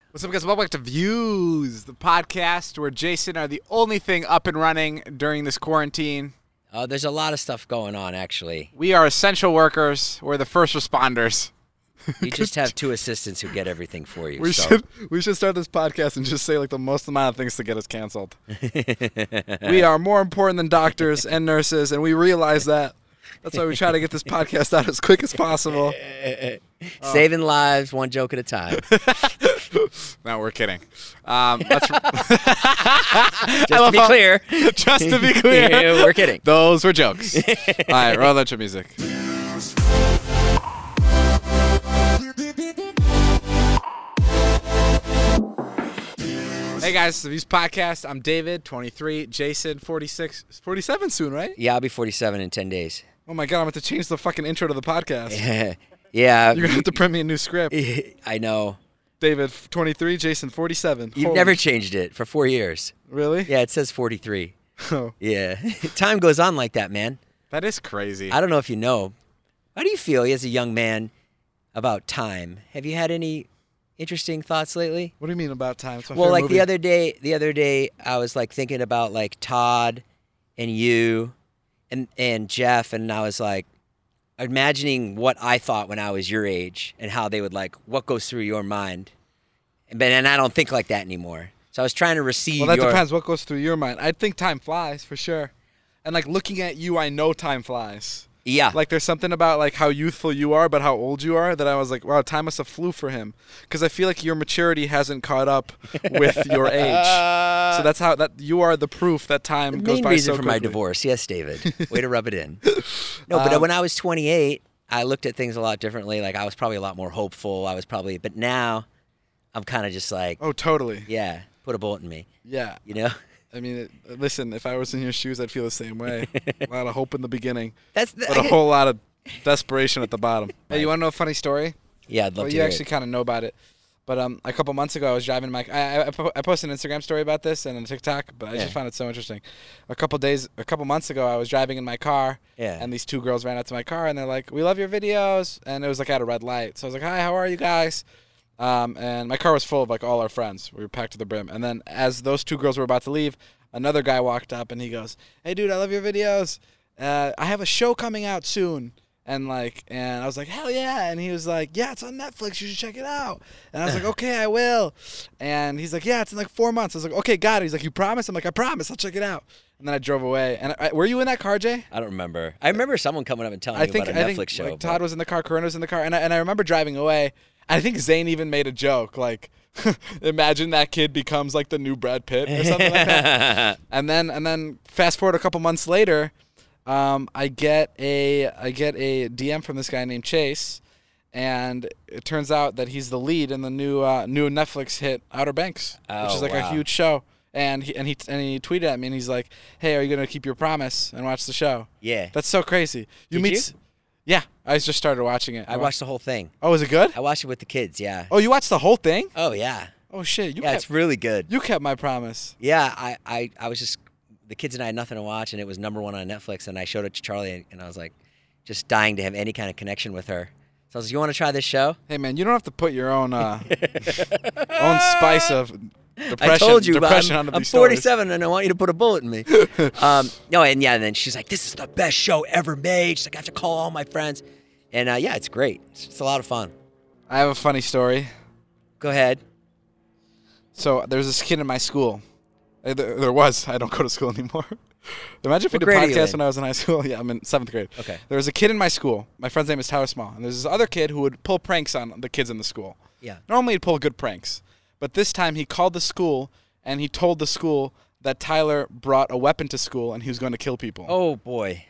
What's up, guys? Welcome back to Views, the podcast where Jason are the only thing up and running during this quarantine. There's a lot of stuff going on, actually. We are essential workers. We're the first responders. You just have two assistants who get everything for you. We should start this podcast and just say like the most amount of things to get us canceled. We are more important than doctors and nurses, and we realize that. That's why we try to get this podcast out as quick as possible. Saving lives, one joke at a time. No, we're kidding. Just to be clear. Just to be clear. We're kidding. Those were jokes. All right, roll that music. Hey guys, the Views Podcast. I'm David, 23. Jason, 46. 47 soon, right? Yeah, I'll be 47 in 10 days. Oh my God, I'm going to change the fucking intro to the podcast. Yeah. You're going to have to print me a new script. I know. David, 23. Jason, 47. You've never changed it for 4 years. Really? Yeah, it says 43. Oh. Yeah. Time goes on like that, man. That is crazy. I don't know if you know. How do you feel as a young man about time? Have you had any interesting thoughts lately? What do you mean about time? Well, like the other day, I was like thinking about like Todd and you and Jeff, and I was like imagining what I thought when I was your age and how they would like what goes through your mind. And I don't think like that anymore. So I was trying to receive. Well, that depends what goes through your mind. I think time flies for sure. And like looking at you, I know time flies. Yeah. Like there's something about like how youthful you are, but how old you are that I was like, wow, time must have flew for him. Because I feel like your maturity hasn't caught up with your age. So that's how that you are the proof that time goes by so quickly. The main reason for my divorce. Yes, David. Way to rub it in. No, but when I was 28, I looked at things a lot differently. Like I was probably a lot more hopeful. But now I'm kind of just like, oh, totally. Yeah, put a bullet in me. Yeah. You know? I mean, listen, if I was in your shoes, I'd feel the same way. A lot of hope in the beginning, but a whole lot of desperation at the bottom. Hey, you want to know a funny story? Yeah, I'd love to You hear actually it. kind of know about it. But a couple months ago, I was driving my. I posted an Instagram story about this and on TikTok, but I just found it so interesting. A couple months ago, I was driving in my car, and these two girls ran out to my car, and they're like, "We love your videos," and it was like at a red light. So I was like, "Hi, how are you guys?" And my car was full of like all our friends. We were packed to the brim. And then as those two girls were about to leave, another guy walked up and he goes, "Hey, dude, I love your videos. I have a show coming out soon." And I was like, "Hell yeah!" And he was like, "Yeah, it's on Netflix. You should check it out." And I was like, "Okay, I will." And he's like, "Yeah, it's in like 4 months." I was like, "Okay, got it." He's like, "You promise?" I'm like, "I promise. I'll check it out." And then I drove away. And were you in that car, Jay? I don't remember. I remember someone coming up and telling me about a Netflix show. Like, Todd was in the car, Corinne was in the car, and I remember driving away. I think Zane even made a joke like, "Imagine that kid becomes like the new Brad Pitt or something like that." And then fast forward a couple months later, I get a DM from this guy named Chase, and it turns out that he's the lead in the new Netflix hit Outer Banks, which is like a huge show. And he tweeted at me and he's like, "Hey, are you gonna keep your promise and watch the show?" Yeah. That's so crazy. Did you? Yeah, I just started watching it. I watched the whole thing. Oh, is it good? I watched it with the kids, yeah. Oh, you watched the whole thing? Oh, yeah. Oh, shit. It's really good. You kept my promise. Yeah, I was just, the kids and I had nothing to watch, and it was number one on Netflix, and I showed it to Charlie, and I was like, just dying to have any kind of connection with her. So I was like, "You want to try this show?" Hey, man, you don't have to put your own own spice of depression. I told you, I'm 47, and I want you to put a bullet in me. And then she's like, "This is the best show ever made." She's like, "I have to call all my friends." And yeah, it's great. It's a lot of fun. I have a funny story. Go ahead. So there's this kid in my school. There was. I don't go to school anymore. Imagine if we did podcasts when I was in high school. Yeah, I'm in 7th grade. Okay. There was a kid in my school. My friend's name is Tyler Small. And there's this other kid who would pull pranks on the kids in the school. Yeah. Normally he'd pull good pranks. But this time he called the school and he told the school that Tyler brought a weapon to school and he was going to kill people. Oh, boy.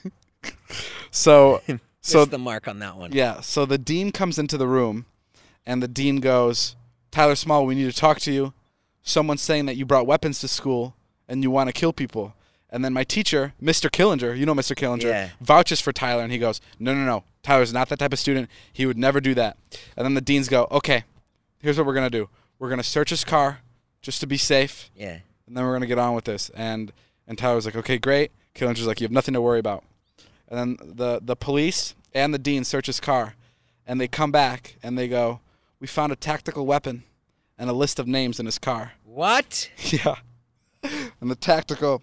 So Missed the mark on that one. Yeah, so the dean comes into the room, and the dean goes, "Tyler Small, we need to talk to you. Someone's saying that you brought weapons to school, and you want to kill people." And then my teacher, Mr. Killinger, you know Mr. Killinger, vouches for Tyler, and he goes, No. Tyler's not that type of student. He would never do that. And then the deans go, "Okay, here's what we're going to do. We're going to search his car just to be safe. Yeah. And then we're going to get on with this." And Tyler was like, "Okay, great." Killinger's like, "You have nothing to worry about." And then the police and the dean search his car, and they come back and they go, "We found a tactical weapon, and a list of names in his car. What? Yeah. And the tactical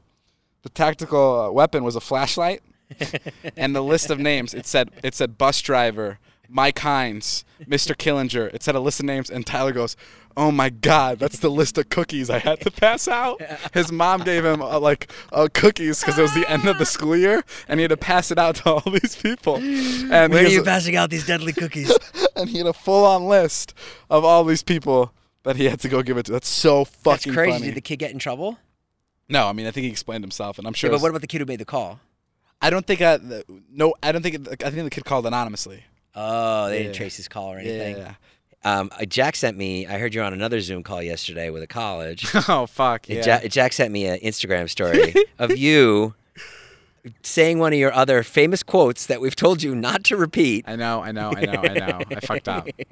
weapon was a flashlight. And the list of names, it said bus driver, Mike Hines, Mr. Killinger. It said a list of names, and Tyler goes, "Oh my God, that's the list of cookies I had to pass out." His mom gave him cookies because it was the end of the school year, and he had to pass it out to all these people. And where are you passing out these deadly cookies? And he had a full-on list of all these people that he had to go give it to. That's so fucking That's crazy. funny. Did the kid get in trouble? No, I mean, I think he explained himself, and I'm sure. Yeah, but what about the kid who made the call? I don't think. I think the kid called anonymously. Oh, they didn't trace his call or anything. Yeah. Jack sent me. I heard you were on another Zoom call yesterday with a college. Oh fuck yeah! Jack sent me an Instagram story of you saying one of your other famous quotes that we've told you not to repeat. I know. I fucked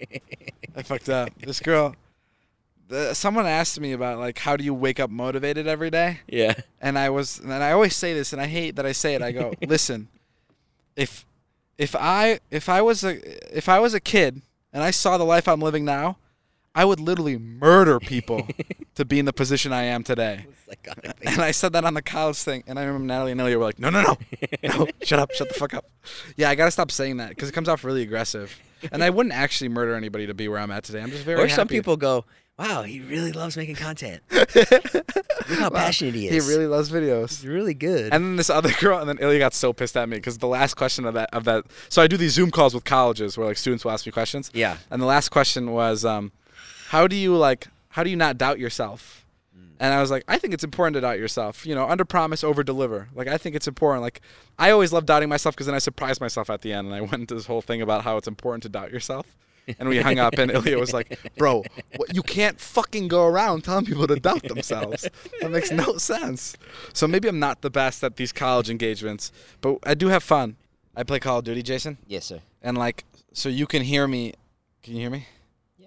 up. This girl. Someone asked me about like how do you wake up motivated every day? Yeah. And I always say this, and I hate that I say it. I go, listen, if I was a kid and I saw the life I'm living now, I would literally murder people to be in the position I am today. And I said that on the college thing, and I remember Natalie and Ilya were like, no, shut the fuck up. Yeah, I gotta stop saying that because it comes off really aggressive. And I wouldn't actually murder anybody to be where I'm at today. I'm just very happy. Or some people go, wow, he really loves making content. Look how passionate he is. He really loves videos. He's really good. And then this other girl, and then Ilya got so pissed at me because the last question of that. So I do these Zoom calls with colleges where like students will ask me questions. Yeah. And the last question was, how do you not doubt yourself? And I was like, I think it's important to doubt yourself. You know, under promise, over deliver. Like I think it's important. Like I always love doubting myself because then I surprise myself at the end, and I went into this whole thing about how it's important to doubt yourself. And we hung up, and Ilya was like, bro, you can't fucking go around telling people to doubt themselves. That makes no sense. So maybe I'm not the best at these college engagements, but I do have fun. I play Call of Duty, Jason. Yes, sir. And, like, so you can hear me. Can you hear me? Yeah.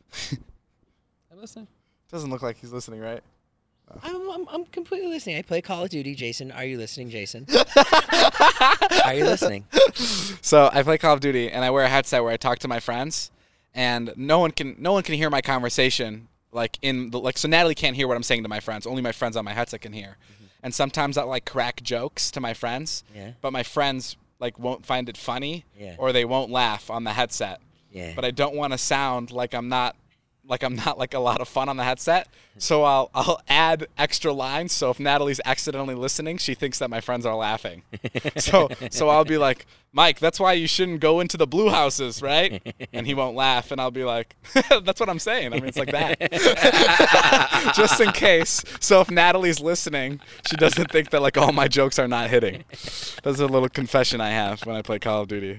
I'm listening. Doesn't look like he's listening, right? I'm completely listening. I play Call of Duty, Jason. Are you listening, Jason? Are you listening? So I play Call of Duty, and I wear a headset where I talk to my friends, and no one can hear my conversation. So Natalie can't hear what I'm saying to my friends. Only my friends on my headset can hear. Mm-hmm. And sometimes I like crack jokes to my friends, but my friends like won't find it funny, or they won't laugh on the headset. Yeah. But I don't want to sound like I'm not like a lot of fun on the headset, so I'll add extra lines. So if Natalie's accidentally listening, she thinks that my friends are laughing. So I'll be like, Mike, that's why you shouldn't go into the blue houses, right? And he won't laugh, and I'll be like, that's what I'm saying. I mean, it's like that, just in case. So if Natalie's listening, she doesn't think that like all my jokes are not hitting. That's a little confession I have when I play Call of Duty.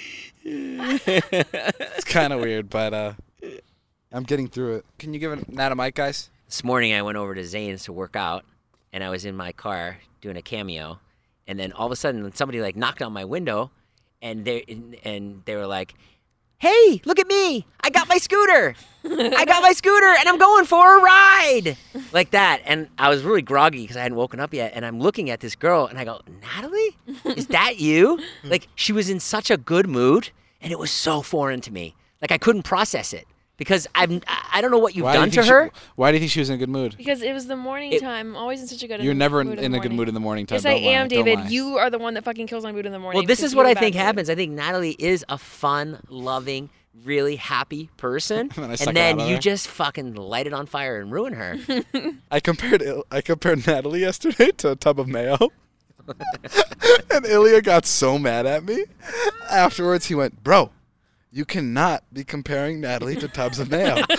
It's kind of weird, but I'm getting through it. Can you give Nat a mic, guys? This morning I went over to Zane's to work out, and I was in my car doing a cameo, and then all of a sudden somebody like knocked on my window, and they were like, "Hey, look at me! I got my scooter! I got my scooter, and I'm going for a ride!" Like that, and I was really groggy because I hadn't woken up yet, and I'm looking at this girl, and I go, "Natalie, is that you?" Like she was in such a good mood, and it was so foreign to me. Like I couldn't process it. Because I don't know what you've done to her. Why do you think she was in a good mood? Because it was the morning time. I'm always in such a good mood. You're never in a good mood in the morning time. Yes, I am, David. You are the one that fucking kills my mood in the morning. Well, this is what I think happens. I think Natalie is a fun, loving, really happy person. And then you just fucking light it on fire and ruin her. I compared Natalie yesterday to a tub of mayo. And Ilya got so mad at me. Afterwards, he went, "Bro, you cannot be comparing Natalie to tubs of mayo." Oh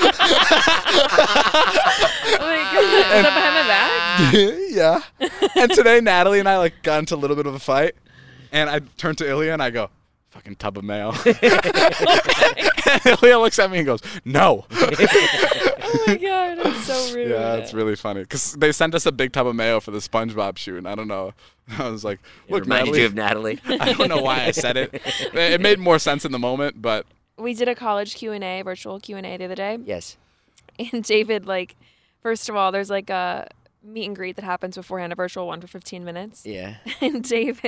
my God. Is that behind my back? Yeah. And today Natalie and I like got into a little bit of a fight, and I turned to Ilya and I go, "Fucking tub of mayo." And Ilya looks at me and goes, "No." Oh my God, that's so rude. Yeah, it's really funny because they sent us a big tub of mayo for the SpongeBob shoot, and I don't know. I was like, "Look, it reminded you of Natalie." I don't know why I said it. It made more sense in the moment, but we did a college Q&A, virtual Q&A the other day. Yes. And David, like, first of all, there's like a meet and greet that happens beforehand, a virtual one for 15 minutes. Yeah. And David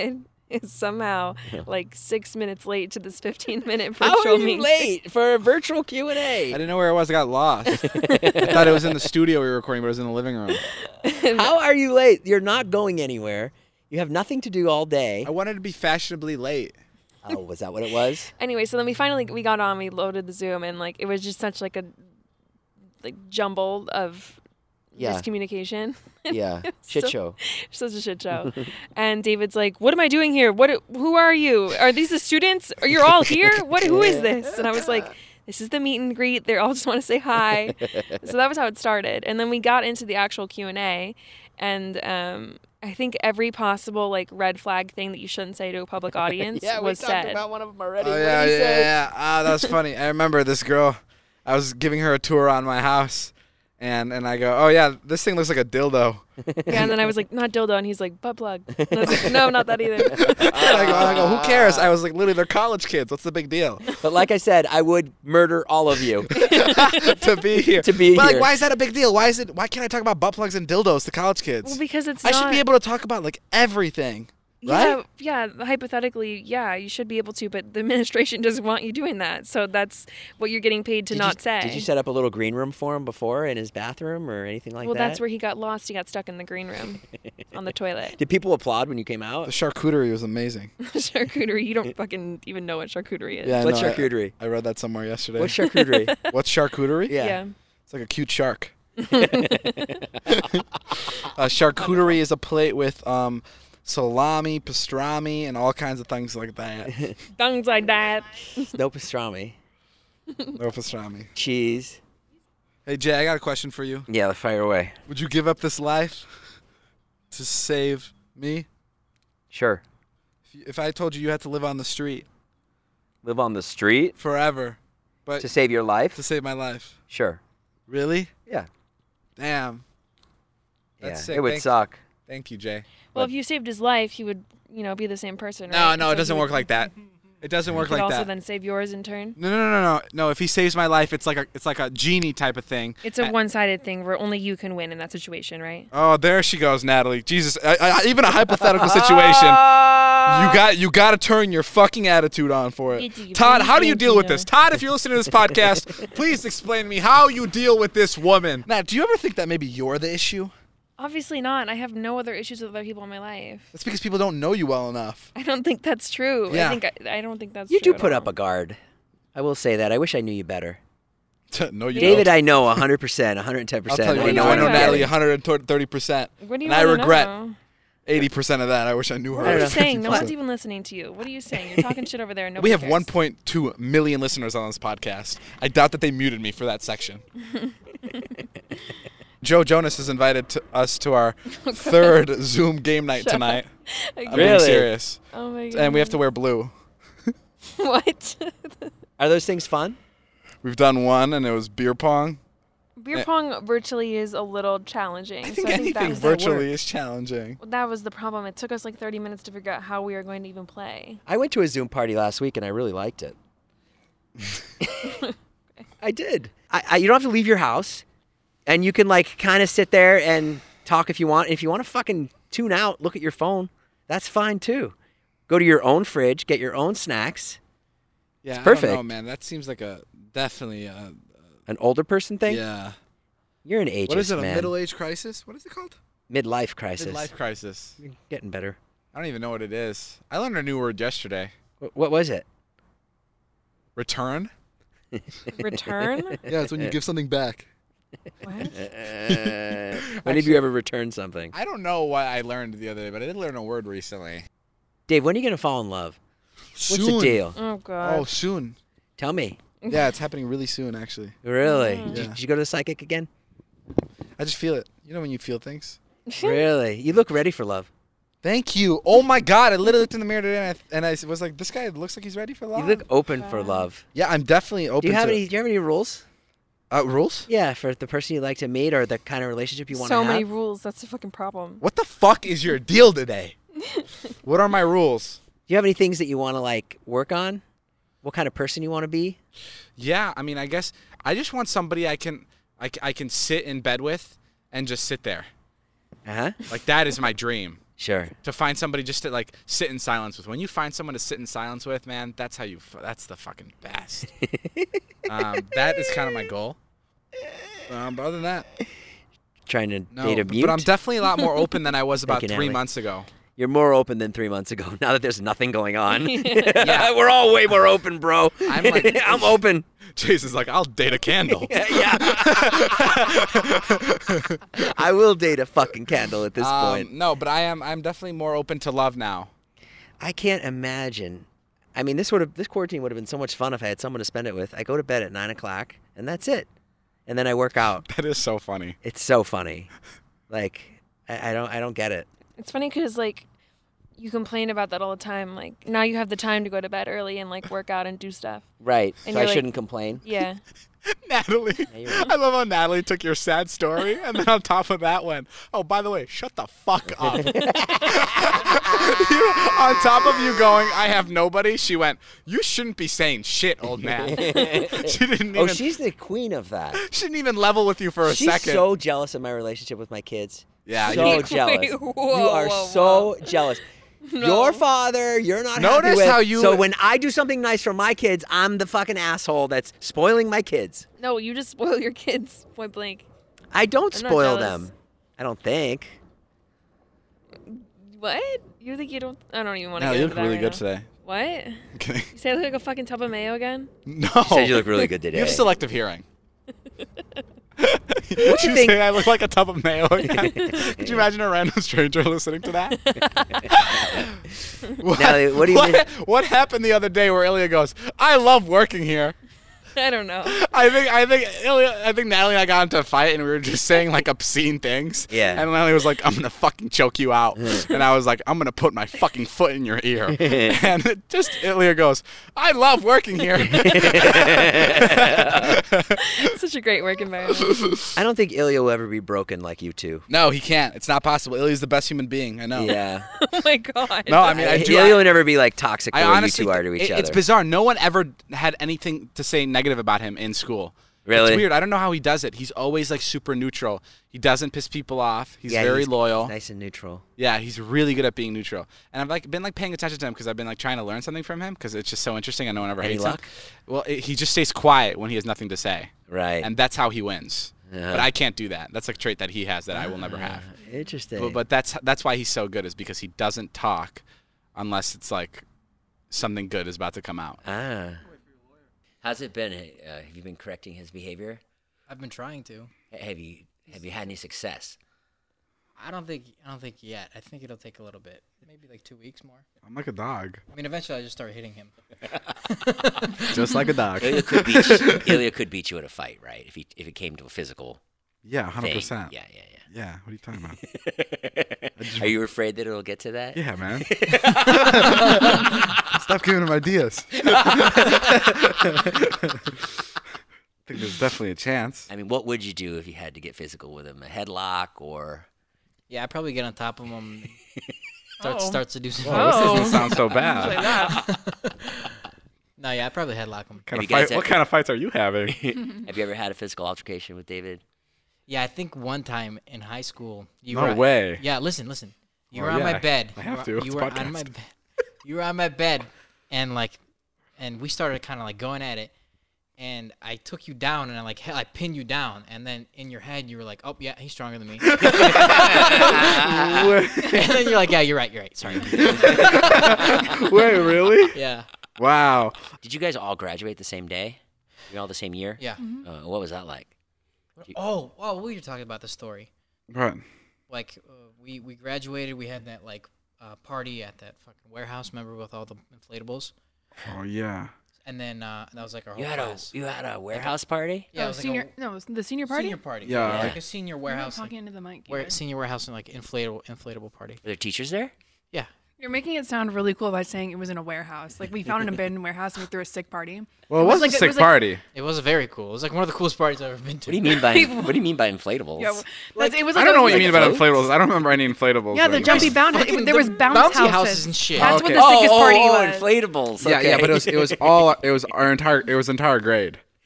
is somehow like 6 minutes late to this 15-minute How virtual are you meeting. late for a virtual Q&A? I didn't know where I was. I got lost. I thought it was in the studio we were recording, but it was in the living room. How are you late? You're not going anywhere. You have nothing to do all day. I wanted to be fashionably late. Oh, was that what it was? Anyway, so then we got on, we loaded the Zoom, and like it was just such like a jumble of miscommunication. Yeah, shit show. Such a shit show. And David's like, "What am I doing here? Who are you? Are these the students? Are you all here? Who is this?" And I was like, "This is the meet and greet. They all just want to say hi." So that was how it started. And then we got into the actual Q&A, and I think every possible like red flag thing that you shouldn't say to a public audience was said. We talked about one of them already. Oh, yeah. That was funny. I remember this girl. I was giving her a tour on my house, and I go, "Oh, yeah, this thing looks like a dildo." Yeah, and then I was like, "Not dildo," and he's like, "Butt plug." And I was like, "No, not that either." I go, "Who cares?" I was like, literally, they're college kids. What's the big deal? But like I said, I would murder all of you to be here. To be but here. Like, why is that a big deal? Why can't I talk about butt plugs and dildos to college kids? Well, because it's I should be able to talk about like everything. Right? Yeah, hypothetically, yeah, you should be able to, but the administration doesn't want you doing that. So that's what you're getting paid to not say. Did you set up a little green room for him before in his bathroom or anything like that? Well, that's where he got lost. He got stuck in the green room on the toilet. Did people applaud when you came out? The charcuterie was amazing. Charcuterie. You don't fucking even know what charcuterie is. Yeah, What's charcuterie? I read that somewhere yesterday. What's charcuterie? What's charcuterie? Yeah. It's like a cute shark. Charcuterie is a plate with salami, pastrami, and all kinds of things like that. Things like that. No pastrami. No pastrami. Cheese. Hey, Jay, I got a question for you. Yeah, fire away. Would you give up this life to save me? Sure. If I told you had to live on the street Live on the street? forever, but To save your life? to save my life. Sure. Really? Yeah. Damn. That's sick. It would suck. Thank you, Jay. Well, if you saved his life, he would, be the same person, No, right? no, it doesn't work like that. It doesn't work like also that. then save yours in turn. No. If he saves my life, it's like a genie type of thing. It's a one-sided thing where only you can win in that situation, right? Oh, there she goes, Natalie. Jesus, even a hypothetical situation. You got to turn your fucking attitude on for it. Todd, how do you deal with this? Todd, if you're listening to this podcast, please explain to me how you deal with this woman. Nat, do you ever think that maybe you're the issue? Obviously not. I have no other issues with other people in my life. That's because people don't know you well enough. I don't think that's true. Yeah. I don't think that's You true. do put up a guard. I will say that. I wish I knew you better. No, you David, don't. I know 100%, 110%. I'll tell you I right know now, I know about Natalie it. 130%. What do you And I wanna regret know? 80% of that. I wish I knew her. What are you 50%. saying? No one's even listening to you. What are you saying? You're talking shit over there. And We nobody have cares. 1.2 million listeners on this podcast. I doubt that they muted me for that section. Joe Jonas has invited us to our third Zoom game night tonight. I'm being Really? serious. Oh my god. And we have to wear blue. What? Are those things fun? We've done one, and it was beer pong. Beer pong virtually is a little challenging. I think so I anything think that virtually is challenging. that was the problem. It took us like 30 minutes to figure out how we were going to even play. I went to a Zoom party last week, and I really liked it. I did. You don't have to leave your house, and you can like kind of sit there and talk if you want. And if you want to fucking tune out, look at your phone, that's fine too. Go to your own fridge, get your own snacks. Yeah, It's perfect. I don't know, man. That seems like definitely An older person thing? yeah. You're an ageist, What is it, man. a middle-age crisis? What is it called? Midlife crisis. Midlife crisis. You're getting better. I don't even know what it is. I learned a new word yesterday. What was it? Return? Return? Yeah, it's when you give something back. What? When did you ever return something? I don't know what I learned the other day, but I did learn a word recently. Dave, when are you going to fall in love? What's Soon. the deal? Oh god. Oh, soon. Tell me. Yeah, it's happening really soon, actually. Really? Mm. Yeah. Did you go to the psychic again? I just feel it. You know when you feel things? Really? You look ready for love. Thank you. Oh, my God. I literally looked in the mirror today, and I was like, this guy looks like he's ready for love. You look open for love. Yeah, I'm definitely open Do you have to any? Do you have any rules? rules? Yeah, for the person you'd like to meet or the kind of relationship you want to So have. many rules. That's the fucking problem. What the fuck is your deal today? What are my rules? Do you have any things that you want to like work on? What kind of person you want to be? Yeah, I mean, I guess I just want somebody I can sit in bed with and just sit there. Uh huh. Like, that is my dream. Sure. To find somebody just to like sit in silence with. When you find someone to sit in silence with, man, that's that's the fucking best. That is kind of my goal. But other than that, trying to date a mute. But I'm definitely a lot more open than I was about Thank you, 3 Natalie. months ago. You're more open than 3 months ago. Now that there's nothing going on, Yeah. we're all way more open, bro. I'm like, I'm open. Jason's like, I'll date a candle. Yeah. I will date a fucking candle at this point. No, but I'm definitely more open to love now. I can't imagine. I mean, this quarantine would have been so much fun if I had someone to spend it with. I go to bed at 9:00, and that's it. And then I work out. That is so funny. It's so funny. Like, I don't get it. It's funny because, like, you complain about that all the time. Like, now you have the time to go to bed early and, like, work out and do stuff. Right. And So I you're like- shouldn't complain. Yeah. Natalie, you're right. I love how Natalie took your sad story and then on top of that went, oh, by the way, shut the fuck up. On top of you going, I have nobody, she went, you shouldn't be saying shit, old man. She didn't even. Oh, she's the queen of that. She didn't even level with you for a She's second. so jealous of my relationship with my kids. Yeah, so you- jealous. Wait, you whoa, are whoa, so jealous. No. Your father, you're not happy Notice with. how you- So when I do something nice for my kids, I'm the fucking asshole that's spoiling my kids. No, you just spoil your kids, point blank. I don't I'm not spoil jealous. them. I don't think. What? You think you don't? I don't even want to Natalie, get you into look really that good right today. now. What? Okay. You say I look like a fucking tub of mayo again? No. Said you look really good today. You have selective hearing. What you you think? say I look like a tub of mayo again? Could you imagine a random stranger listening to that? Natalie, what do you mean? What happened the other day where Ilya goes, I love working here? I don't know. I think Natalie and I got into a fight and we were just saying like obscene things. Yeah. And Natalie was like, I'm gonna fucking choke you out. And I was like, I'm gonna put my fucking foot in your ear. And it just Ilya goes, I love working here. Such a great work environment. I don't think Ilya will ever be broken like you two. No, he can't. It's not possible. Ilya's the best human being. I know. Yeah. Oh my god. No, I mean I do. Ilya will never be like toxic the I way honestly, you two are to each other. it's bizarre. No one ever had anything to say negative about him in school. Really? It's weird. I don't know how he does it. He's always like super neutral. He doesn't piss people off. He's very loyal. Nice and neutral. Yeah, he's really good at being neutral. And I've like been like paying attention to him because I've been like trying to learn something from him because it's just so interesting. I know one ever Any hates luck? him. Well, he just stays quiet when he has nothing to say. Right. And that's how he wins. Uh-huh. But I can't do that. That's like a trait that he has that I will never have. Interesting. But that's why he's so good is because he doesn't talk unless it's like something good is about to come out. Ah. How's it been? Have you been correcting his behavior? I've been trying to. Have you had any success? I don't think yet. I think it'll take a little bit. Maybe like 2 weeks more. I'm like a dog. I mean, eventually I just start hitting him. Just like a dog. Ilya could beat you in a fight, right? If it came to a physical Yeah, thing. 100%. Yeah. Yeah, what are you talking about? Are you afraid that it'll get to that? Yeah, man. Stop giving him ideas. I think there's definitely a chance. I mean, what would you do if you had to get physical with him? A headlock or? Yeah, I'd probably get on top of him. Start seducing him. This doesn't Oh. sound so Like bad. that. No, yeah, I'd probably headlock him. Have you guys What kind of fights are you having? Have you ever had a physical altercation with David? Yeah, I think one time in high school. You No were, way. Yeah, listen. You Oh, were on yeah, my bed. I have to. You It's were podcast. on my bed. You were on my bed, and we started kind of like going at it. And I took you down, and I pinned you down, and then in your head you were like, "Oh yeah, he's stronger than me." And then you're like, "Yeah, you're right. Sorry." Wait, really? Yeah. Wow. Did you guys all graduate the same day? You all the same year? Yeah. What was that like? Oh, we were talking about the story. Right. Like we graduated, we had that party at that fucking warehouse, remember, with all the inflatables, Oh, yeah. and then that was like our whole You had class. a warehouse party? Yeah, it Oh, was like senior. No, it was the senior party. senior party. Yeah. It was Yeah. like a senior You're not warehouse, talking into the mic. senior warehouse and like inflatable party. Were there teachers there? Yeah. You're making it sound really cool by saying it was in a warehouse. Like we found an abandoned warehouse and we threw a sick party. Well, it was was like- a it sick was like- party. It was very cool. It was like one of the coolest parties I've ever been to. What do you mean by inflatables? Yeah, it was. I Like don't know a- what you like mean a- about inflatables. I don't remember any inflatables. Yeah, the like- jumpy bounce. Fucking There was the bounce bouncy houses. houses and shit. That's Okay. what the sickest party was. inflatables. Yeah, Okay. yeah, but it was our entire grade.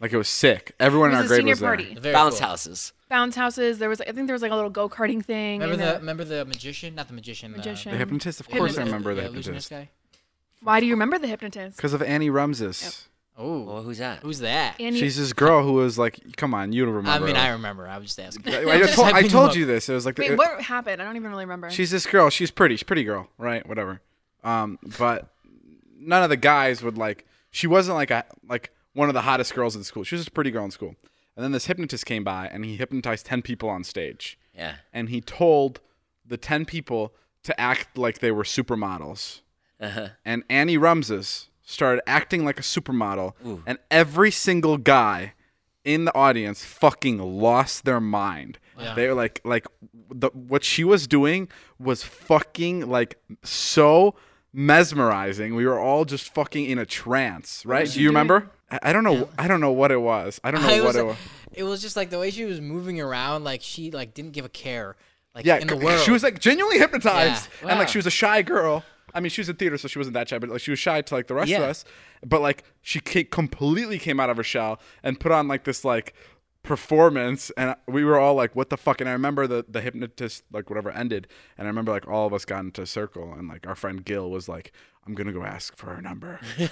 Like it was sick. Everyone in It our was a grade senior was there. party. Very Bounce cool. houses. Bounce houses. I think there was like a little go-karting thing. Remember the magician? Not the magician. Magician. The hypnotist, of course, I remember the illusionist hypnotist. guy. Why do you remember the hypnotist? Because of Annie Rumses. Oh, Well, who's that? who's that? Annie- She's this girl who was like, come on, you don't I remember. mean, her. I remember. I was just asking. I told you this. It was like Wait, what happened? I don't even really remember. she's this girl. She's pretty. She's a pretty girl, right? Whatever. But none of the guys would like. She wasn't like one of the hottest girls in school. She was just a pretty girl in school. And then this hypnotist came by and he hypnotized 10 people on stage. Yeah. And he told the 10 people to act like they were supermodels. Uh-huh. And Annie Rumses started acting like a supermodel, and every single guy in the audience fucking lost their mind. Yeah. They were like what she was doing was fucking like so mesmerizing. We were all just fucking in a trance, right? Do you remember? I don't know. Yeah. I don't know what it was. I don't know what it was. It was just like the way she was moving around, like she like didn't give a care. Like yeah, in the world. She was like genuinely hypnotized, Yeah. and like she was a shy girl. I mean, she was in theater, so she wasn't that shy, but like she was shy to like the rest of us. But like she completely came out of her shell and put on like this like performance, and we were all like, "What the fuck?" And I remember the hypnotist like whatever ended, and I remember like all of us got into a circle, and like our friend Gil was like, "I'm gonna go ask for her number," and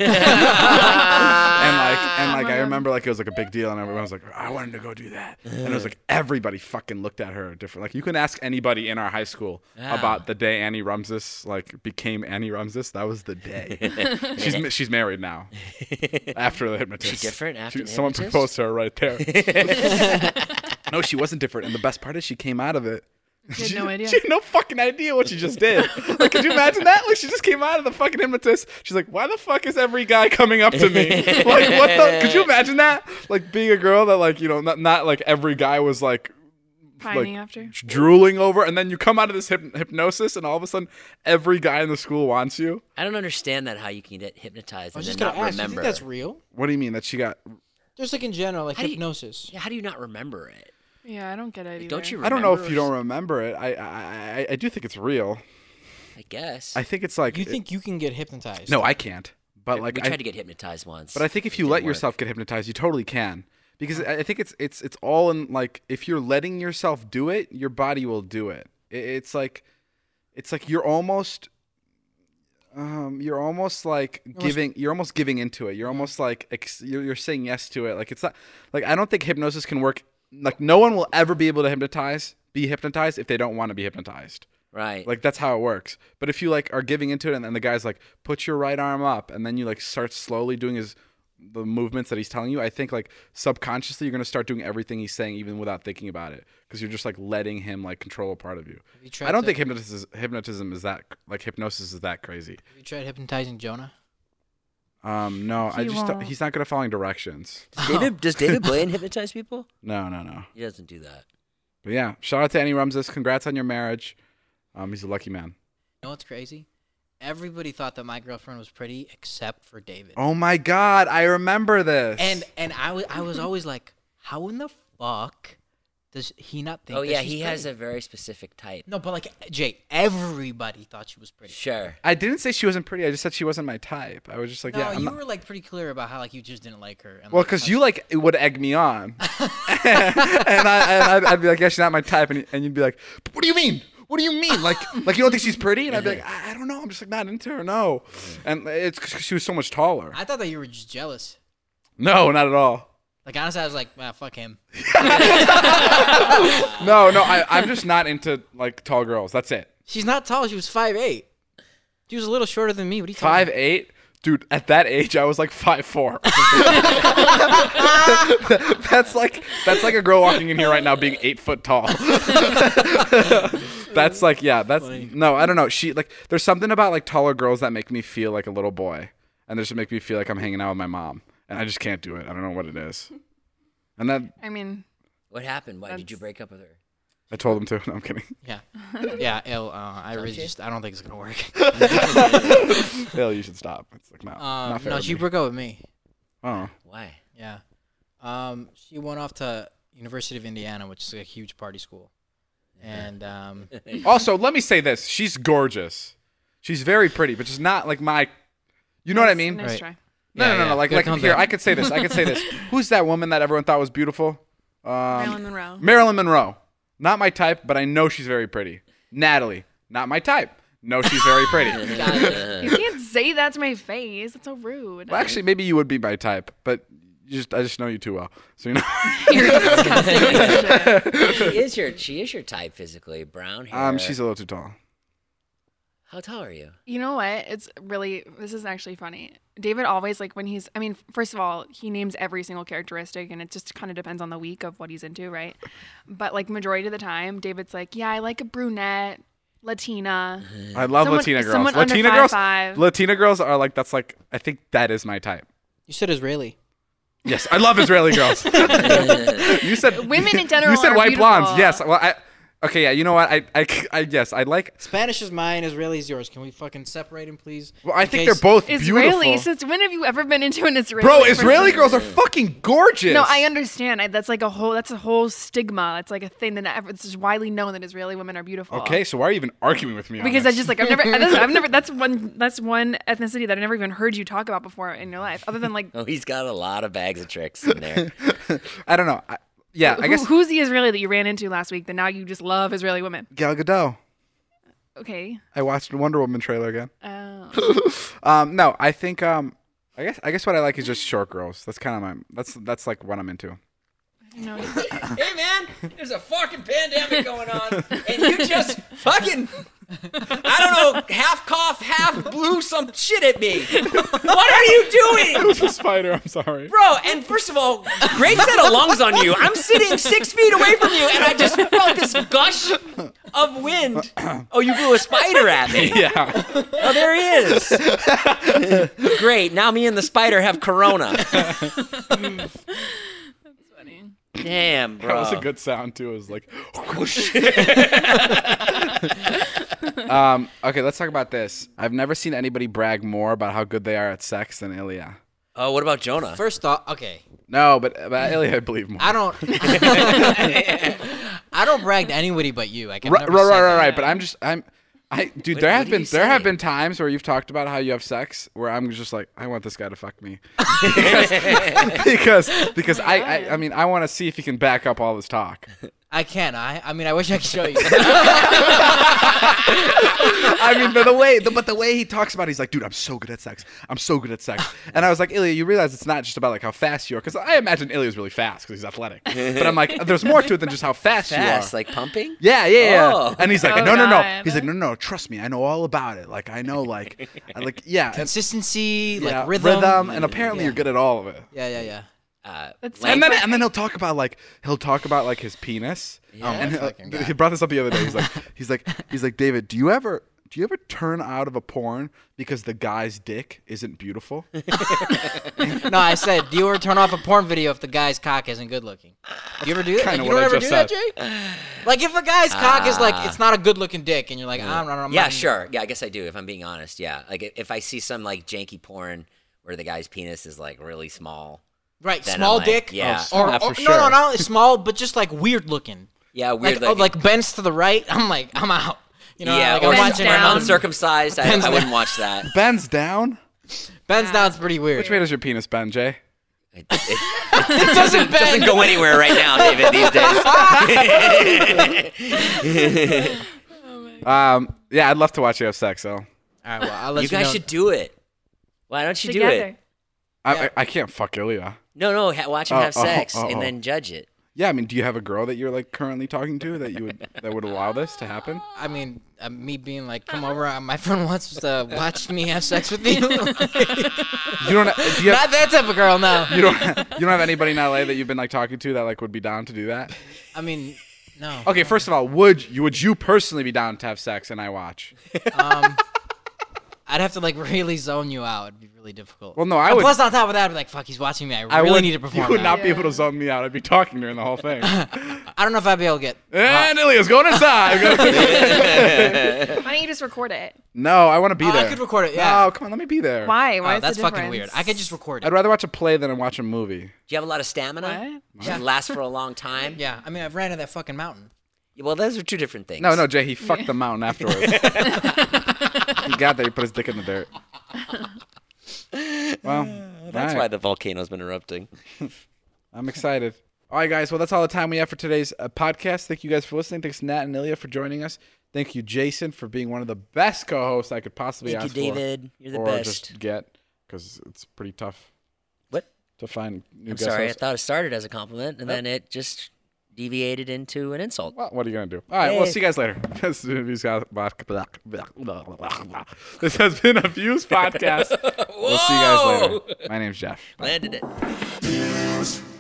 I remember like it was like a big deal, and everyone was like, "I wanted to go do that," and it was like everybody fucking looked at her different. Like you can ask anybody in our high school about the day Annie Rumses like became Annie Rumses. That was the day. She's married now after the hypnotist. She different after the someone hypnotist? proposed to her right there. No, she wasn't different, and the best part is she came out of it. You had no idea. She had no fucking idea what she just did. Like, could you imagine that? Like, she just came out of the fucking hypnotist. She's like, why the fuck is every guy coming up to me? Like, what the? Could you imagine that? Like, being a girl that, like, you know, not like every guy was like, Pining after. drooling over, and then you come out of this hypnosis, and all of a sudden, every guy in the school wants you. I don't understand that how you can get hypnotized I was and just then gonna not ask. You remember. think that's real? What do you mean that she got? Just like in general, like How do you- hypnosis. Yeah, how do you not remember it? Yeah, I don't get it either. Don't you I don't know remember if you don't remember it. I do think it's real. I guess. I think it's like You think you can get hypnotized? no, I can't. But like we tried to get hypnotized once. But I think if It you didn't let work. yourself get hypnotized, you totally can. Because I think it's all in like if you're letting yourself do it, your body will do it. It's like you're almost like you're almost giving into it. You're almost like you're saying yes to it. Like it's not like I don't think hypnosis can work. Like no one will ever be able to be hypnotized if they don't want to be hypnotized. Right. Like that's how it works. But if you like are giving into it and then the guy's like, put your right arm up, and then you like start slowly doing the movements that he's telling you, I think like subconsciously you're gonna start doing everything he's saying even without thinking about it, because you're just like letting him like control a part of you. I don't think hypnosis is that crazy. Have you tried hypnotizing Jonah? No, he's not good at following directions. Does David Blaine hypnotize people? No. He doesn't do that. But yeah, shout out to Annie Rumses. Congrats on your marriage. He's a lucky man. You know what's crazy? Everybody thought that my girlfriend was pretty except for David. Oh my God, I remember this. And I was always like, how in the fuck does he not think? Oh that yeah, she's he has pretty? a very specific type. No, but like Jay, everybody thought she was pretty. Sure. I didn't say she wasn't pretty. I just said she wasn't my type. I was just like, No, yeah. you were like pretty clear about how like you just didn't like her. And, Well, like, because how you like would egg me on, and I'd be like, yeah, she's not my type, and you'd be like, what do you mean? What do you mean? Like you don't think she's pretty? And I'd be like, I don't know. I'm just like not into her. No, and it's 'cause she was so much taller. I thought that you were just jealous. No, not at all. Like honestly, I was like, fuck him. No, I'm just not into like tall girls. That's it. She's not tall. She was 5'8". She was a little shorter than me. What are you talking about? 5'8". Dude, at that age, I was like 5'4". That's like a girl walking in here right now being 8 foot tall. That's like, yeah, that's Funny. no, I don't know. She like, there's something about like taller girls that make me feel like a little boy, and they just make me feel like I'm hanging out with my mom, and I just can't do it. I don't know what it is. And then I mean, What happened? Why did you break up with her? I told him to. No, I'm kidding. Yeah, I really just I don't think it's gonna work. Hell, you should stop. It's like not fair. No, to she me. broke up with me. Oh, Why? Yeah. She went off to University of Indiana, which is a huge party school. And also, let me say this: she's gorgeous. She's very pretty, but just not like my. You know what I mean? Nice Right. try. No. Like here, I could say this. Who's that woman that everyone thought was beautiful? Marilyn Monroe. Marilyn Monroe. Not my type, but I know she's very pretty. Natalie. Not my type. No, she's very pretty. You can't say that to my face. That's so rude. Well, actually, maybe you would be my type, but I just know you too well, so you know. You're disgusting. She is your type physically. Brown hair. She's a little too tall. How tall are you? You know what? This is actually funny. David always, like, when he's, I mean, first of all, he names every single characteristic, and it just kind of depends on the week of what he's into, right? But, like, majority of the time, David's like, yeah, I like a brunette, Latina. I love Latina girls. Latina girls are like, that's like, I think that is my type. You said Israeli. Yes, I love Israeli girls. You said women in general. You said are white beautiful. blondes. Yes. Well, okay, yeah. You know what? Yes, I like. Spanish is mine. Israeli is yours. Can we fucking separate them, please? Well, I think they're both Israeli. beautiful. Since when have you ever been into an Israeli? Bro, Israeli girls are fucking gorgeous. No, I understand. That's like a whole stigma. It's like a thing that it's just widely known that Israeli women are beautiful. Okay, so why are you even arguing with me? Because I just like I've never. That's one ethnicity that I never even heard you talk about before in your life, other than like. Oh, he's got a lot of bags of tricks in there. I don't know. I guess. Who's the Israeli that you ran into last week that now you just love Israeli women? Gal Gadot. Okay. I watched the Wonder Woman trailer again. Oh. No, I think I guess what I like is just short girls. That's kind of that's like what I'm into. No. Hey man, there's a fucking pandemic going on, and you just fucking, I don't know, half cough, half blew some shit at me. What are you doing? It was a spider. I'm sorry, bro. And first of all, great set of lungs on you. I'm sitting 6 feet away from you, and I just felt this gush of wind. Oh, you blew a spider at me. Yeah. Oh, there he is. Great. Now me and the spider have corona. Damn, bro. That was a good sound too. It was like, whoosh. Okay, let's talk about this. I've never seen anybody brag more about how good they are at sex than Ilya. Oh, what about Jonah? First off, okay. No, but Ilya, I believe more. I don't brag to anybody but you. Like, right. But dude, there have been times where you've talked about how you have sex where I'm just like, I want this guy to fuck me, because I mean I want to see if he can back up all this talk. I can. I mean, I wish I could show you. I mean, the way he talks about it, he's like, dude, I'm so good at sex. And I was like, Ilya, you realize it's not just about like how fast you are, because I imagine Ilya's really fast because he's athletic. But I'm like, there's more to it than just how fast you are. Like pumping? Yeah. Oh. And he's like, Oh, no. God. He's like, no, trust me, I know all about it. Like, I know, yeah. Consistency, Yeah, like rhythm. and apparently you're good at all of it. Yeah. And then he'll talk about like his penis. Yeah. And he brought this up the other day. He's like, David, do you ever turn out of a porn because the guy's dick isn't beautiful? No, I said, do you ever turn off a porn video if the guy's cock isn't good looking? Do you ever do that? Kinda You what don't I ever just do that, said. Jay? Like if a guy's cock is like it's not a good looking dick, and you're like, I'm Yeah, not sure. Yeah, I guess I do. If I'm being honest, yeah. Like if I see some like janky porn where the guy's penis is like really small. Right, Then small I'm like, dick. yeah. Or for no, sure. not only small, but just like weird looking. Yeah, weird. Like bends to the right. I'm like, I'm out. You know, yeah, like or I'm watching down. uncircumcised. I wouldn't watch that. Bends down? Bends down's pretty weird. Which way does your penis bend, Jay? It doesn't go anywhere right now, David, these days. Yeah, I'd love to watch you have sex, though. All right, well, I'll let You you guys know. should do it. Why don't you do Together. it? I can't fuck Ilya. No, watch him have sex oh. and then judge it. Yeah, I mean, do you have a girl that you're like currently talking to that would allow this to happen? I mean, me being like, come over. My friend wants to watch me have sex with you. You don't. Do you Not have, that type of girl, no. you don't have anybody in LA that you've been like talking to that like would be down to do that? I mean, no. Okay, first of all, would you personally be down to have sex and I watch? I'd have to like really zone you out. It'd be really difficult. Well, no, I And would. Plus, on top of that, I'd be like, fuck, he's watching me. I really need to perform. You would now. not be able to zone me out. I'd be talking during the whole thing. I don't know if I'd be able to get. And Ilya's going inside. Why don't you just record it? No, I want to be there. I could record it. Yeah. No, come on, let me be there. Why? Why Oh, is that's the fucking difference? weird. I could just record it. I'd rather watch a play than watch a movie. Do you have a lot of stamina? What? Does it last for a long time? Yeah, I mean, I've ran to that fucking mountain. Well, those are two different things. No, Jay, he fucked the mountain afterwards. He got there, he put his dick in the dirt. Well, That's why the volcano's been erupting. I'm excited. All right, guys. Well, that's all the time we have for today's podcast. Thank you guys for listening. Thanks, Nat and Ilya, for joining us. Thank you, Jason, for being one of the best co-hosts I could possibly ask for. Thank you, David. You're the or best. Just get, because it's pretty tough. What? To find new I'm guest sorry. hosts. I thought it started as a compliment, and then it just deviated into an insult. Well, what are you going to do? All right, we'll see you guys later. This has been a Views podcast. We'll see you guys later. My name's Jeff. Landed it.